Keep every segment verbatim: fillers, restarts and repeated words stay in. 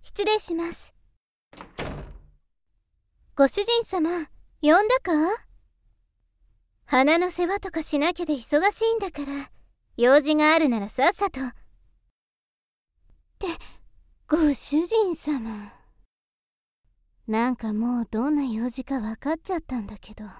失礼します。ご主人様、呼んだか？花の世話とかしなきゃで忙しいんだから、用事があるならさっさと。って、ご主人様。なんかもうどんな用事か分かっちゃったんだけど。は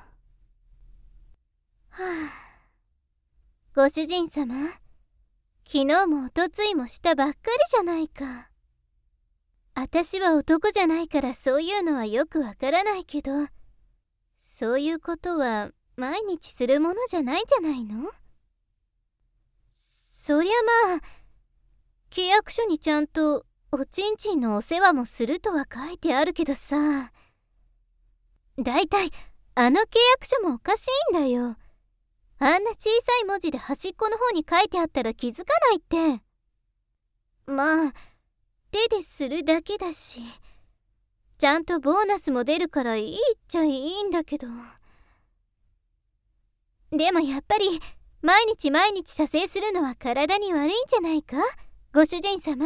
ぁ。ご主人様、昨日もおとついもしたばっかりじゃないか。あたしは男じゃないからそういうのはよくわからないけど、そういうことは毎日するものじゃないんじゃないの？そりゃまあ、契約書にちゃんとおちんちんのお世話もするとは書いてあるけどさ、だいたいあの契約書もおかしいんだよ。あんな小さい文字で端っこの方に書いてあったら気づかないって。まあ、手でするだけだし、ちゃんとボーナスも出るからいいっちゃいいんだけど。でもやっぱり毎日毎日射精するのは体に悪いんじゃないか、ご主人様。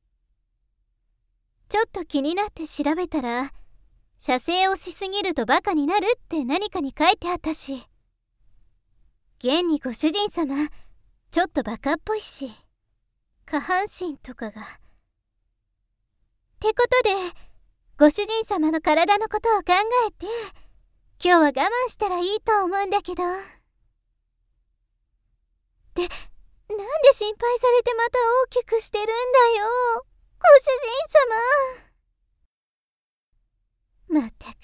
ちょっと気になって調べたら、射精をしすぎるとバカになるって何かに書いてあったし。現にご主人様、ちょっとバカっぽいし、下半身とかが。ってことで、ご主人様の体のことを考えて、今日は我慢したらいいと思うんだけど。で、なんで心配されてまた大きくしてるんだよ、ご主人様。まったく。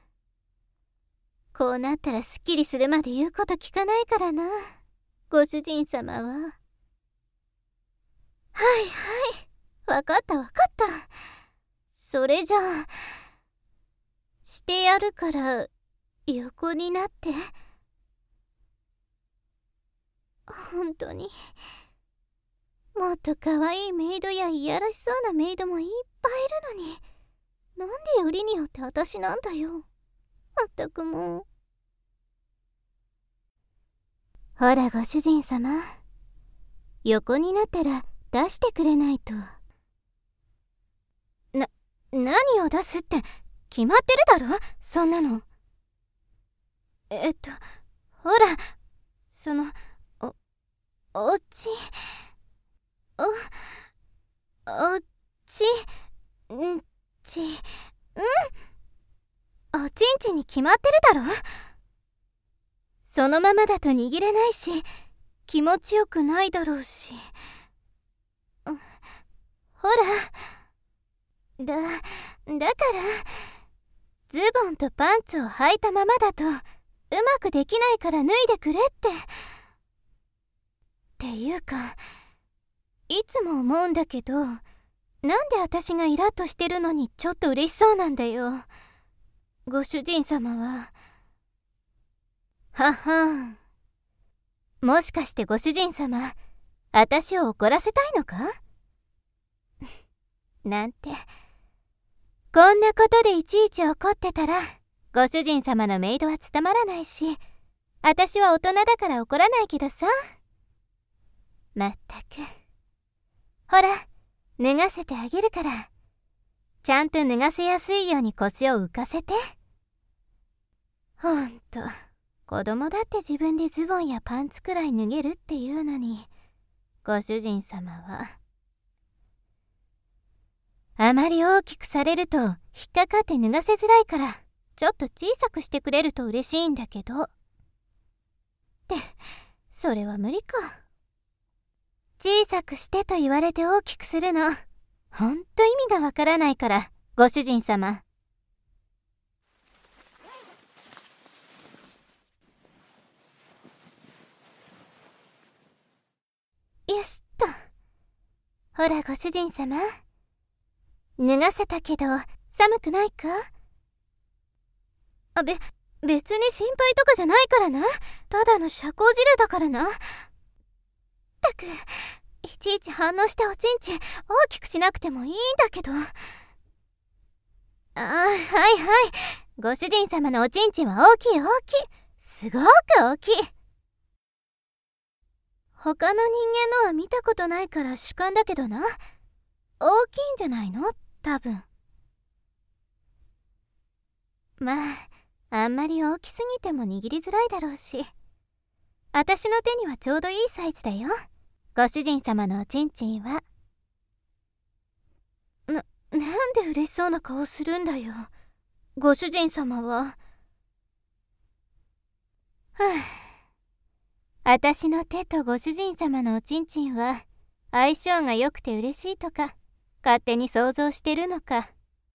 こうなったらすっきりするまで言うこと聞かないからな、ご主人様は。はいはい、わかったわかった。それじゃあ、してやるから横になって。本当にもっと可愛いメイドやいやらしそうなメイドもいっぱいいるのに、なんでよりによって私なんだよ。まったくもう。ほらご主人様、横になったら出してくれないと。な、何を出すって決まってるだろ、そんなの。えっとほら、そのおおちおおちんちんおちんちんに決まってるだろ。そのままだと握れないし、気持ちよくないだろうし。ほら、だ、だからズボンとパンツを履いたままだとうまくできないから脱いでくれって。っていうか、いつも思うんだけど、なんで私がイラッとしてるのにちょっと嬉しそうなんだよ、ご主人様は。ははん。もしかしてご主人様、私を怒らせたいのかなんて。こんなことでいちいち怒ってたら、ご主人様のメイドは務まらないし、私は大人だから怒らないけどさ。まったく。ほら、脱がせてあげるから、ちゃんと脱がせやすいように腰を浮かせて。ほんと、子供だって自分でズボンやパンツくらい脱げるっていうのに、ご主人様は。あまり大きくされると引っかかって脱がせづらいから、ちょっと小さくしてくれると嬉しいんだけど。って、それは無理か。小さくしてと言われて大きくするの、ほんと意味がわからないから、ご主人様。よしっと。ほらご主人様、脱がせたけど寒くないか？あ、べ、別に心配とかじゃないからな。ただの社交辞令だからな。ったく、いちいち反応しておちんちん大きくしなくてもいいんだけど。ああ、はいはい。ご主人様のおちんちんは大きい大きい。すごく大きい。他の人間のは見たことないから主観だけどな。大きいんじゃないのっ多分。まああんまり大きすぎても握りづらいだろうし、私の手にはちょうどいいサイズだよ、ご主人様のおちんちんは。な、なんで嬉しそうな顔するんだよ、ご主人様は。はあ、私の手とご主人様のおちんちんは相性が良くて嬉しいとか勝手に想像してるのか。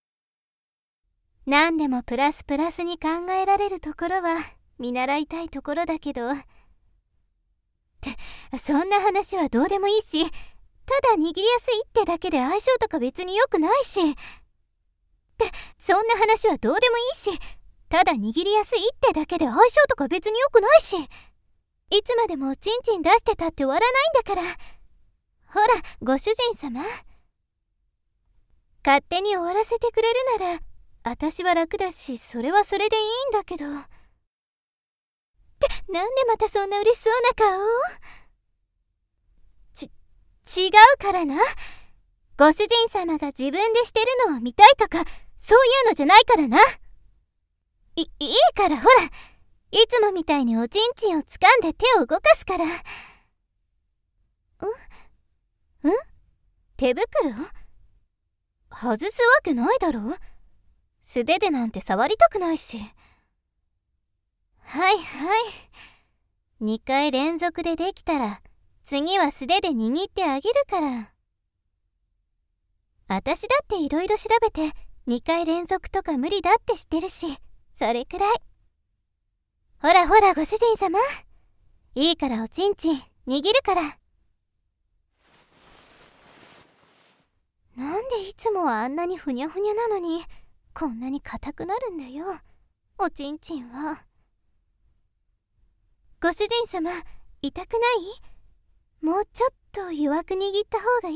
何でもプラスプラスに考えられるところは見習いたいところだけど、ってそんな話はどうでもいいし、ただ握りやすいってだけで相性とか別に良くないし、ってそんな話はどうでもいいし、ただ握りやすいってだけで相性とか別に良くないし、いつまでもおちんちん出してたって終わらないんだから。ほらご主人様、勝手に終わらせてくれるなら私は楽だし、それはそれでいいんだけど。ってなんでまたそんな嬉しそうな顔？ち、違うからな。ご主人様が自分でしてるのを見たいとかそういうのじゃないからな。い、いいからほら、いつもみたいにおちんちんを掴んで手を動かすから。ん？ん？手袋？外すわけないだろ。素手でなんて触りたくないし。はいはい、にかい連続でできたら次は素手で握ってあげるから。私だっていろいろ調べてにかい連続とか無理だって知ってるし、それくらい。ほらほらご主人様、いいからおちんちん握るから。なんでいつもはあんなにふにゃふにゃなのにこんなに硬くなるんだよ、おちんちんは。ご主人様、痛くない？もうちょっと弱く握った方がいい？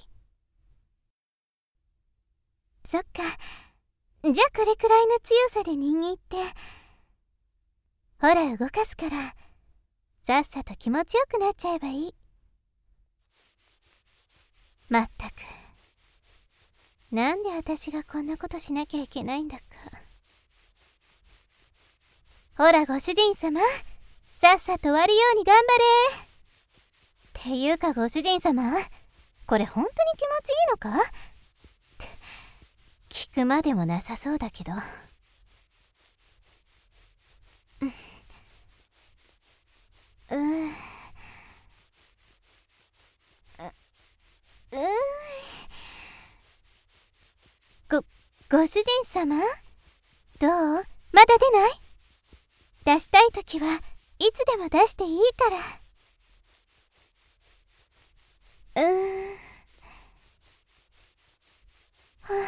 そっか、じゃあこれくらいの強さで握って。ほら動かすから、さっさと気持ちよくなっちゃえばいい。まったく、なんで私がこんなことしなきゃいけないんだか。ほらご主人様、さっさと終わるように頑張れ。っていうかご主人様、これ本当に気持ちいいのかって聞くまでもなさそうだけど。ううううごご主人様、どう？まだ出ない？出したいときはいつでも出していいから。うーん。はあ、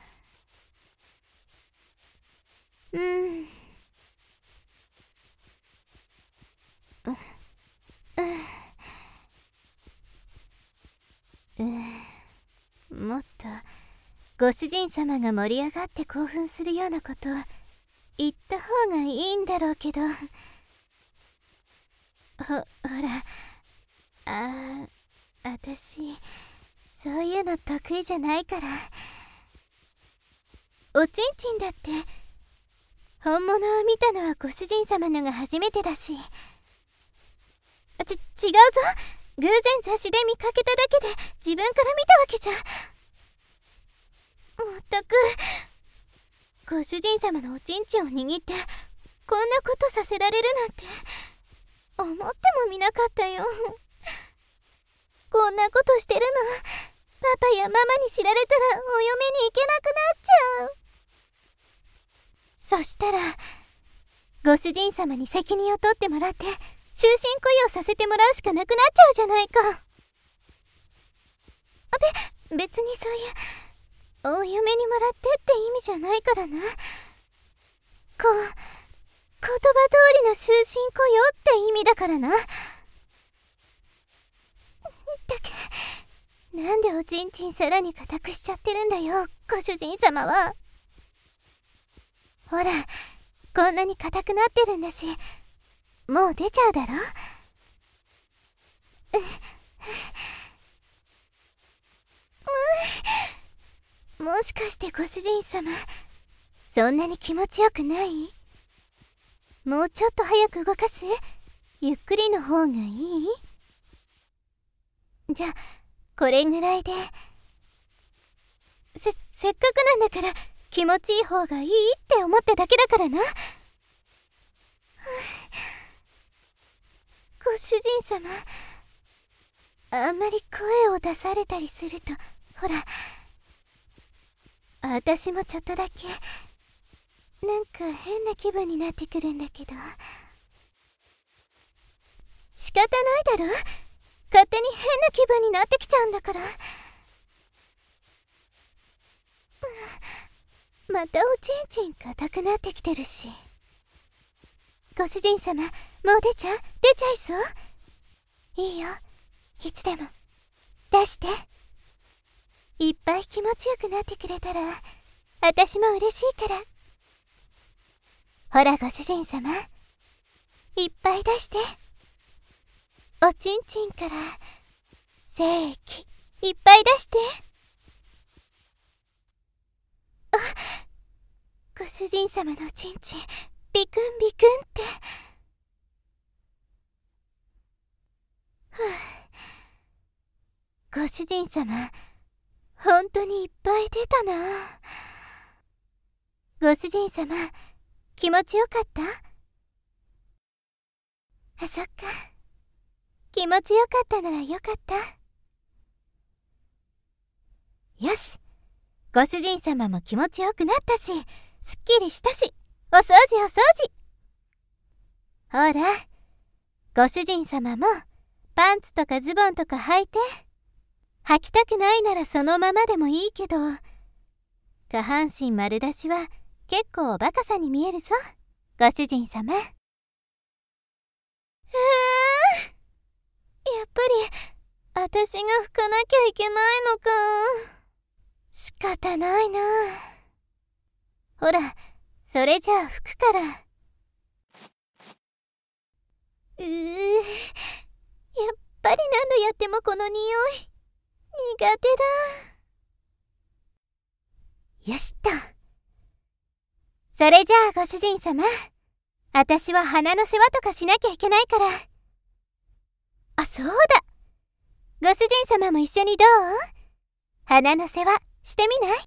うん。う、う、う、もっとご主人様が盛り上がって興奮するようなこと言った方がいいんだろうけど。ほ、ほら、あー、あたしそういうの得意じゃないから。おちんちんだって本物を見たのはご主人様のが初めてだし。ち、違うぞ、偶然雑誌で見かけただけで自分から見たわけじゃ。まったく、ご主人様のおちんちんを握ってこんなことさせられるなんて思ってもみなかったよ。こんなことしてるのパパやママに知られたらお嫁に行けなくなっちゃう。そしたらご主人様に責任を取ってもらって終身雇用させてもらうしかなくなっちゃうじゃないか。べ、別にそういうお嫁にもらってって意味じゃないからな。こう、言葉通りの終身雇用って意味だからな。だけなんでおちんちんさらに固くしちゃってるんだよ、ご主人様は。ほら、こんなに硬くなってるんだし、もう出ちゃうだろ。う、ももしかしてご主人様、そんなに気持ちよくない？もうちょっと早く動かす？ゆっくりの方がいい？じゃあこれぐらいで。せせっかくなんだから気持ちいい方がいいって思っただけだからな。ご主人様、あんまり声を出されたりすると、ほら、私もちょっとだけなんか変な気分になってくるんだけど。仕方ないだろ、勝手に変な気分になってきちゃうんだから。またおちんちん硬くなってきてるし。ご主人様、もう出ちゃう？出ちゃいそう？いいよ、いつでも出して。いっぱい気持ちよくなってくれたら私も嬉しいから。ほらご主人様、いっぱい出して。おちんちんから精液いっぱい出して。あ、ご主人様のおちんちんビクンビクンって。ふう、ご主人様、ほんとにいっぱい出たな。ご主人様、気持ちよかった？あ、そっか。気持ちよかったならよかった。よし、ご主人様も気持ちよくなったし、すっきりしたし、お掃除お掃除。ほら、ご主人様もパンツとかズボンとか履いて。履きたくないならそのままでもいいけど、下半身丸出しは結構おバカさに見えるぞ、ご主人様。えー、やっぱり私が拭かなきゃいけないのか。仕方ないな。ほら、それじゃあ拭くから。うー、やっぱり何度やってもこの匂い苦手だ。よしっと。それじゃあご主人様、私は花の世話とかしなきゃいけないから。あ、そうだ、ご主人様も一緒にどう？花の世話してみない？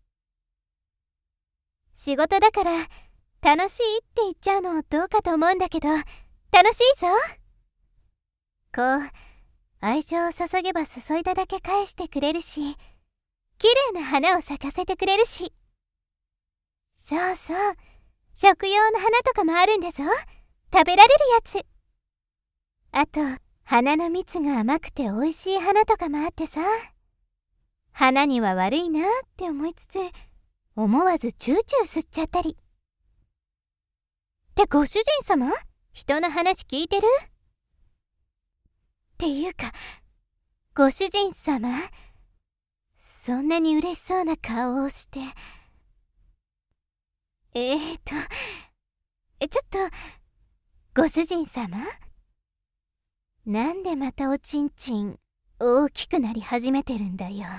仕事だから楽しいって言っちゃうのどうかと思うんだけど、楽しいぞ。こう愛情を注げば注いだだけ返してくれるし、綺麗な花を咲かせてくれるし。そうそう、食用の花とかもあるんだぞ、食べられるやつ。あと花の蜜が甘くて美味しい花とかもあってさ、花には悪いなって思いつつ思わずチューチュー吸っちゃったり。ってご主人様、人の話聞いてる？っていうか、ご主人様、そんなに嬉しそうな顔をして。えーと、え、ちょっと、ご主人様？なんでまたおちんちん大きくなり始めてるんだよ。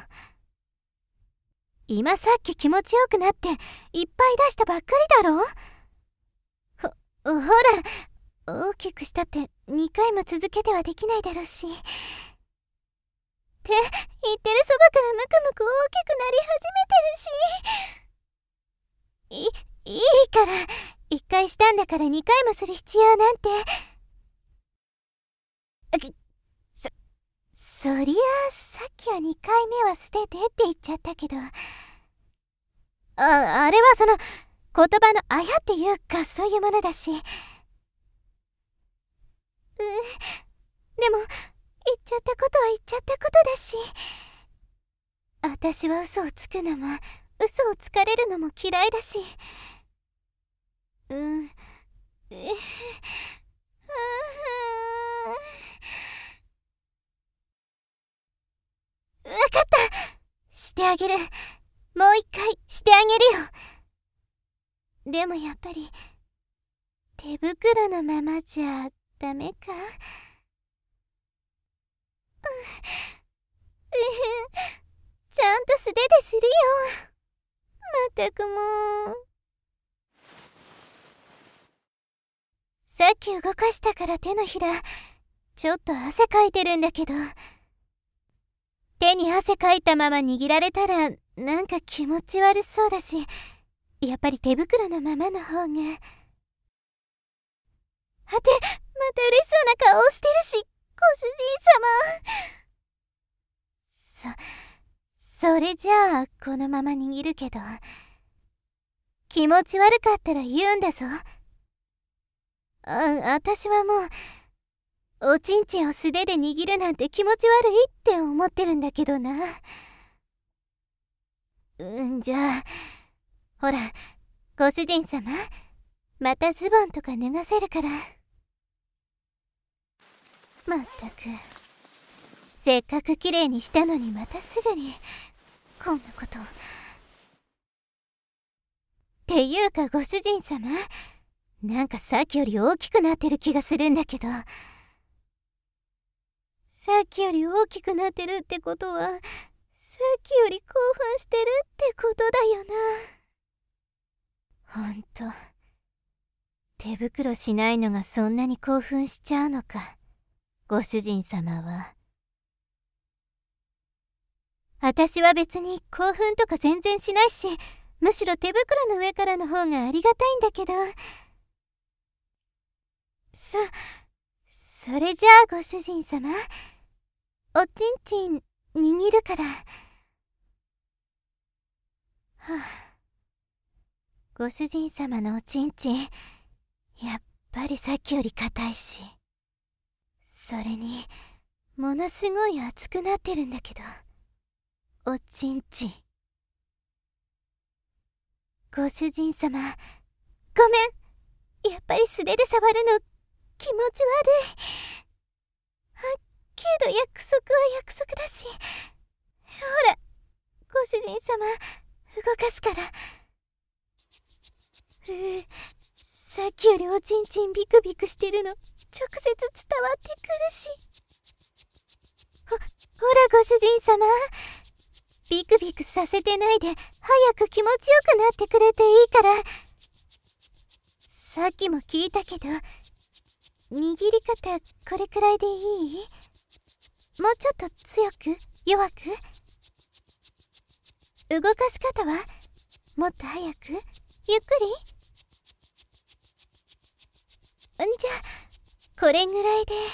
今さっき気持ちよくなっていっぱい出したばっかりだろ。ほ、ほら、大きくしたってにかいも続けてはできないだろうし。って言ってるそばからムクムク大きくなり始めてるし。い、いいからいっかいしたんだからにかいもする必要なんて。そ、そりゃあさっきはにかいめは捨ててって言っちゃったけど、あ、あれはその言葉のあやっていうかそういうものだし。う、でも言っちゃったことは言っちゃったことだし。私は嘘をつくのも嘘をつかれるのも嫌いだし。うん、え、わかった、してあげる。もう一回してあげるよ。でもやっぱり手袋のままじゃダメか。ちゃんと素手でするよ。 たくもう。さっき動かしたから手のひら、ちょっと汗かいてるんだけど。手に汗かいたまま握られたら、なんか気持ち悪そうだし、やっぱり手袋のままの方が。はて、また嬉しそうな顔をしてるし、ご主人様。そ、それじゃあ、このまま握るけど、気持ち悪かったら言うんだぞ。あ、あたしはもう、おちんちんを素手で握るなんて気持ち悪いって思ってるんだけどな。うんじゃあ、ほら、ご主人様、またズボンとか脱がせるから。まったく、せっかくきれいにしたのにまたすぐに、こんなこと。っていうかご主人様、なんかさっきより大きくなってる気がするんだけど。さっきより大きくなってるってことは、さっきより興奮してるってことだよな。ほんと、手袋しないのがそんなに興奮しちゃうのか、ご主人様は。私は別に興奮とか全然しないし、むしろ手袋の上からの方がありがたいんだけど。そ、それじゃあご主人様、おちんちん握るから。はあ、ご主人様のおちんちん、やっぱりさっきより硬いし、それにものすごい熱くなってるんだけど、おちんちん。ご主人様、ごめん、やっぱり素手で触るの気持ち悪い。あ、けど約束は約束だし。ほら、ご主人様、動かすから。うー、さっきよりおちんちんビクビクしてるの直接伝わってくるし。ほ、ほらご主人様、ビクビクさせてないで早く気持ちよくなってくれていいから。さっきも聞いたけど、握り方これくらいでいい？もうちょっと強く弱く？動かし方はもっと早くゆっくり？んじゃこれぐらいで。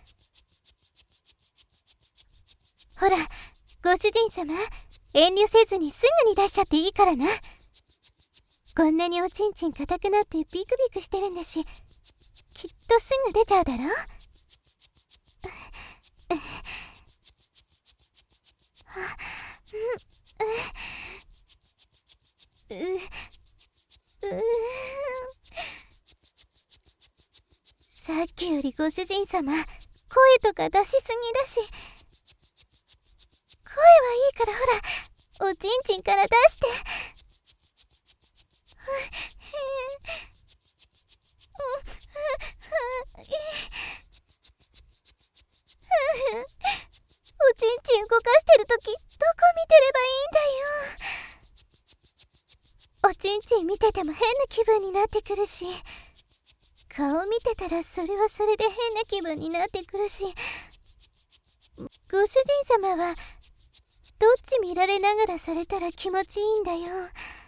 ほらご主人様、遠慮せずにすぐに出しちゃっていいからな。こんなにおちんちん硬くなってビクビクしてるんだし、きっとすぐ出ちゃうだろ。う、う、う、さっきよりご主人様、声とか出しすぎだし。声はいいからほら、おちんちんから出して。おちんちん動かしてるとき、どこ見てればいいんだよ。おちんちん見てても変な気分になってくるし、顔見てたらそれはそれで変な気分になってくるし、ご主人様はどっち見られながらされたら気持ちいいんだよ。う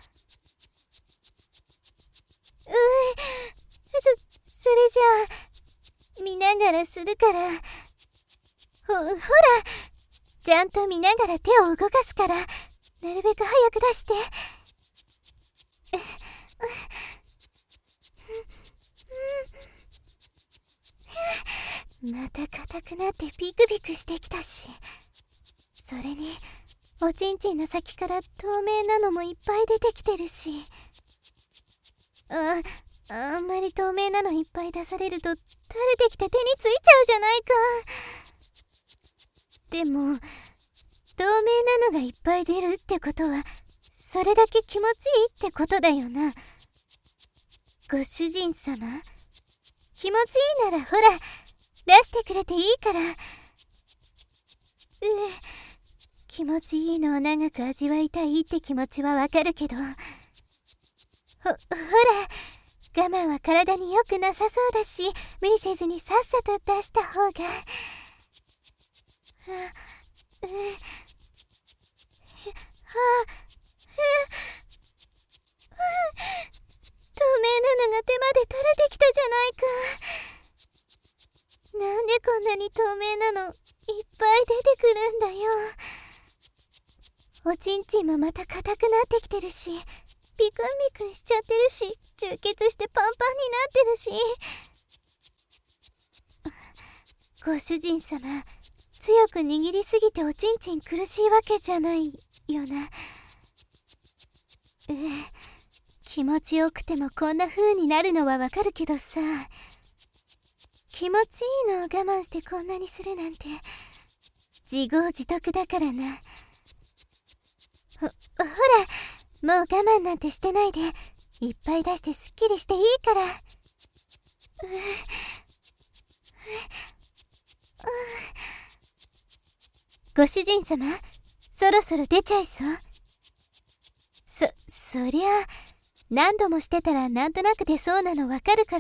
ー、そ、それじゃあ見ながらするから。ほ、ほら、ちゃんと見ながら手を動かすから、なるべく早く出して。また硬くなってビクビクしてきたし、それにおちんちんの先から透明なのもいっぱい出てきてるし、あ、あんまり透明なのいっぱい出されると垂れてきて手についちゃうじゃないか。でも透明なのがいっぱい出るってことは、それだけ気持ちいいってことだよな。ご主人様、気持ちいいならほら出してくれていいから。うう、気持ちいいのを長く味わいたいって気持ちはわかるけど、 ほ、ほら、我慢は体に良くなさそうだし、無理せずにさっさと出した方が。あ、う、はあ、透明なのが手まで垂れてきたじゃないか。なんでこんなに透明なのいっぱい出てくるんだよ。おちんちんもまた硬くなってきてるし、ビクンビクンしちゃってるし、充血してパンパンになってるし。ご主人様、強く握りすぎておちんちん苦しいわけじゃないよな。ええ、気持ちよくてもこんな風になるのはわかるけどさ、気持ちいいのを我慢してこんなにするなんて自業自得だからな。ほ、ほら、もう我慢なんてしてないで、いっぱい出してすっきりしていいから。う、う、う、ご主人様、そろそろ出ちゃいそう。そ、そりゃあ、何度もしてたらなんとなく出そうなのわかるから。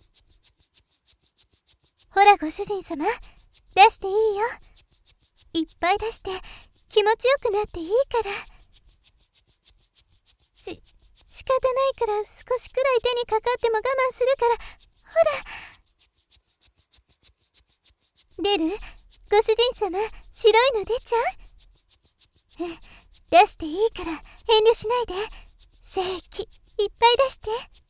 ほらご主人様、出していいよ。いっぱい出して気持ちよくなっていいから。し、仕方ないから少しくらい手にかかっても我慢するから、ほら。出る？ご主人様、白いの出ちゃう？うん、出していいから遠慮しないで。正規、いっぱい出して。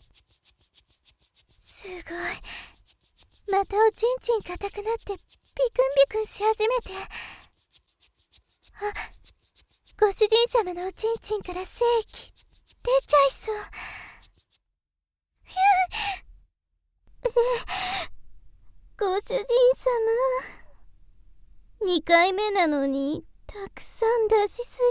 すごい。またおちんちん硬くなってビクンビクンし始めて。あ、ご主人様のおちんちんから精液出ちゃいそう。ひゅご主人様、にかいめなのにたくさん出しす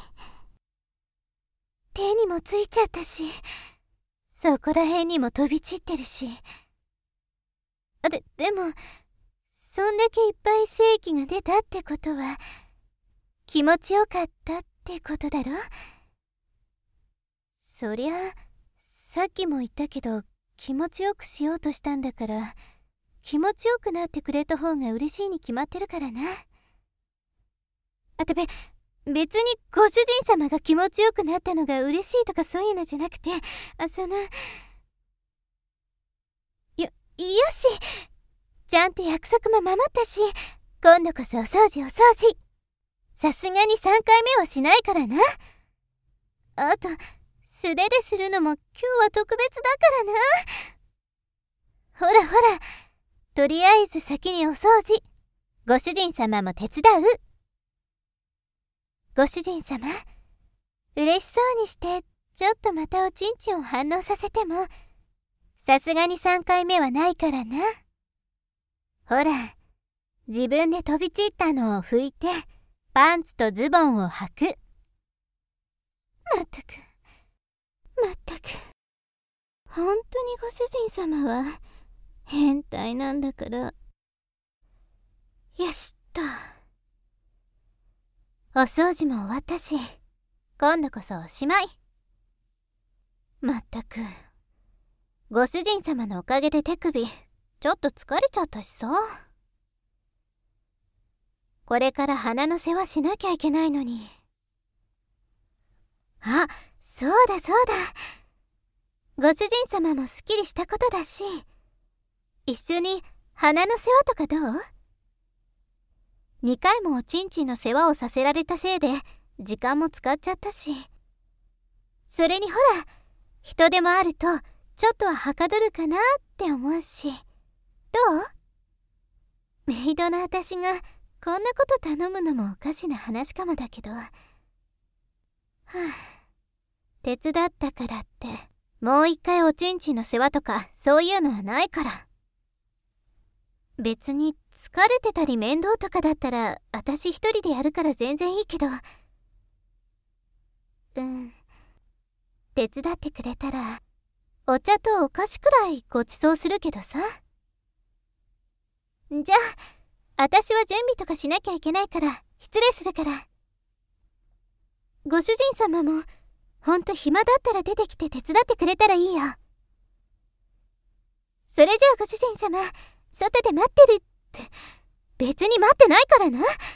ぎ。手にもついちゃったし、そこら辺にも飛び散ってるし。で、でも、そんだけいっぱい精液が出たってことは、気持ちよかったってことだろ？そりゃ、さっきも言ったけど、気持ちよくしようとしたんだから、気持ちよくなってくれた方が嬉しいに決まってるからな。あ、てべ、別にご主人様が気持ちよくなったのが嬉しいとかそういうのじゃなくて、あ、その、よ、よし！ちゃんと約束も守ったし、今度こそお掃除お掃除。さすがにさんかいめはしないからな。あと、素手でするのも今日は特別だからな。ほらほら、とりあえず先にお掃除。ご主人様も手伝う。ご主人様、嬉しそうにしてちょっとまたおちんちんを反応させても、さすがにさんかいめはないからな。ほら、自分で飛び散ったのを拭いて、パンツとズボンを履く。まったく、まったく。本当にご主人様は変態なんだから。よしっと。お掃除も終わったし、今度こそおしまい。まったく、ご主人様のおかげで手首、ちょっと疲れちゃったしさ。これから鼻の世話しなきゃいけないのに。あ、そうだそうだ。ご主人様もすっきりしたことだし、一緒に鼻の世話とかどう？にかいもおちんちんの世話をさせられたせいで時間も使っちゃったし、それにほら、人手もあるとちょっとははかどるかなって思うし。どう？メイドの私がこんなこと頼むのもおかしな話かもだけど、はぁ、手伝ったからってもう一回おちんちんの世話とかそういうのはないから。別に疲れてたり面倒とかだったら私一人でやるから全然いいけど、うん、手伝ってくれたらお茶とお菓子くらいごちそうするけどさ。じゃあ私は準備とかしなきゃいけないから失礼するから。ご主人様もほんと暇だったら出てきて手伝ってくれたらいいよ。それじゃあご主人様、外で待ってるって、別に待ってないからな。